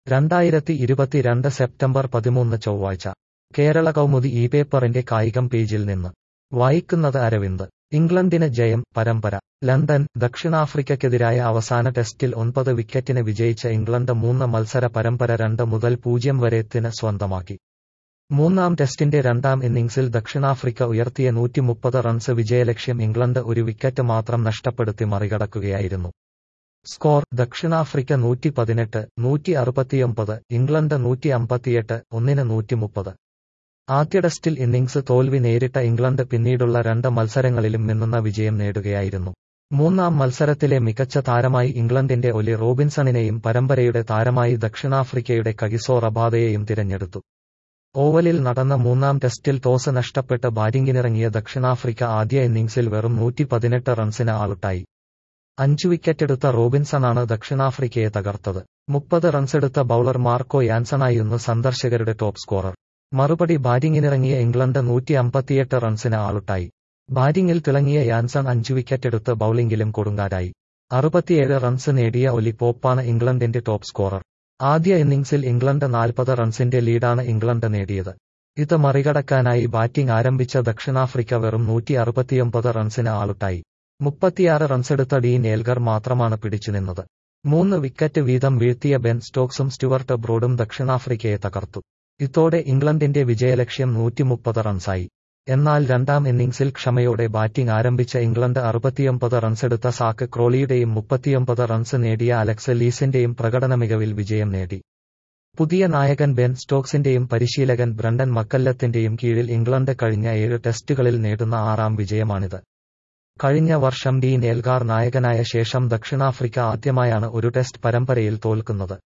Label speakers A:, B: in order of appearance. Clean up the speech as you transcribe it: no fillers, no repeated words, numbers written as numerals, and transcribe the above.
A: 2022 September 13 ചൊവ്വാഴ്ച കേരള കൗമുദി ഈ പേപ്പറിന്റെ കായികം പേജിൽ നിന്ന് വായിക്കുന്നത് അരവിന്ദ്. ഇംഗ്ലണ്ടിന് ജയം, പരമ്പര. ലണ്ടൻ. ദക്ഷിണാഫ്രിക്കയ്ക്കെതിരായ അവസാന ടെസ്റ്റിൽ 9 വിക്കറ്റിന് വിജയിച്ച ഇംഗ്ലണ്ട് 3 മത്സര പരമ്പര 2-0 വരെത്തിന് സ്വന്തമാക്കി. മൂന്നാം ടെസ്റ്റിന്റെ രണ്ടാം ഇന്നിംഗ്സിൽ ദക്ഷിണാഫ്രിക്ക ഉയർത്തിയ 130 റൺസ് വിജയലക്ഷ്യം ഇംഗ്ലണ്ട് ഒരു വിക്കറ്റ് മാത്രം നഷ്ടപ്പെടുത്തി മറികടക്കുകയായിരുന്നു. സ്കോർ: ദക്ഷിണാഫ്രിക്ക 118, 169, ഇംഗ്ലണ്ട് 158, 130. ആദ്യ ടെസ്റ്റിൽ ഇന്നിംഗ്സ് തോൽവി നേരിട്ട ഇംഗ്ലണ്ട് പിന്നീടുള്ള 2 മത്സരങ്ങളിലും മിന്നുന്ന വിജയം നേടുകയായിരുന്നു. മൂന്നാം മത്സരത്തിലെ മികച്ച താരമായി ഇംഗ്ലണ്ടിന്റെ ഒലി റോബിൻസണിനെയും പരമ്പരയുടെ താരമായി ദക്ഷിണാഫ്രിക്കയുടെ കഗിസോ റബാദയെയും തിരഞ്ഞെടുത്തു. ഓവലിൽ നടന്ന മൂന്നാം ടെസ്റ്റിൽ ടോസ് നഷ്ടപ്പെട്ട് ബാറ്റിംഗിനിറങ്ങിയ ദക്ഷിണാഫ്രിക്ക ആദ്യ ഇന്നിംഗ്സിൽ വെറും 118 റൺസിന് ഔട്ടായി. 5 വിക്കറ്റെടുത്ത റോബിൻസണാണ് ദക്ഷിണാഫ്രിക്കയെ തകർത്തത്. 30 റൺസെടുത്ത ബൌളർ മാർക്കോ യാൻസണായിരുന്നു സന്ദർശകരുടെ ടോപ്പ് സ്കോറർ. മറുപടി ബാറ്റിംഗിനിറങ്ങിയ ഇംഗ്ലണ്ട് 158 റൺസിന് ഔട്ടായി. ബാറ്റിംഗിൽ തിളങ്ങിയ യാൻസൺ 5 വിക്കറ്റെടുത്ത് ബൌളിംഗിലും കൊടുങ്കാറ്റായി. 67 റൺസ് നേടിയ ഒലി പോപ്പാണ് ഇംഗ്ലണ്ടിന്റെ ടോപ്പ് സ്കോറർ. ആദ്യ ഇന്നിംഗ്സിൽ ഇംഗ്ലണ്ട് 40 റൺസിന്റെ ലീഡാണ് ഇംഗ്ലണ്ട് നേടിയത്. ഇത് മറികടക്കാനായി ബാറ്റിംഗ് ആരംഭിച്ച ദക്ഷിണാഫ്രിക്ക വെറും 169 റൺസിന് ഔട്ടായി. 36 റൺസെടുത്ത ഡീൻ എൽഗർ മാത്രമാണ് പിടിച്ചുനിന്നത്. 3 വിക്കറ്റ് വീതം വീഴ്ത്തിയ ബെൻ സ്റ്റോക്സും സ്റ്റുവർട്ട് ബ്രോഡും ദക്ഷിണാഫ്രിക്കയെ തകർത്തു. ഇതോടെ ഇംഗ്ലണ്ടിന്റെ വിജയലക്ഷ്യം 130 റൺസായി. എന്നാൽ രണ്ടാം ഇന്നിംഗ്സിൽ ക്ഷമയോടെ ബാറ്റിംഗ് ആരംഭിച്ച ഇംഗ്ലണ്ട് 69 റൺസെടുത്ത സാക്ക് ക്രോളിയുടെയും 39 റൺസ് നേടിയ അലക്സ് ലീസിന്റെയും പ്രകടന മികവിൽ വിജയം നേടി. പുതിയ നായകൻ ബെൻ സ്റ്റോക്സിന്റെയും പരിശീലകൻ ബ്രണ്ടൻ മക്കല്ലത്തിന്റെയും കീഴിൽ ഇംഗ്ലണ്ട് കഴിഞ്ഞ 7 ടെസ്റ്റുകളിൽ നേടുന്ന 6ാം വിജയമാണിത്. കഴിഞ്ഞ വർഷം ഡീൻ എൽഗാർ നായകനായ ശേഷം ദക്ഷിണാഫ്രിക്ക ആദ്യമായാണ് ഒരു ടെസ്റ്റ് പരമ്പരയിൽ തോൽക്കുന്നത്.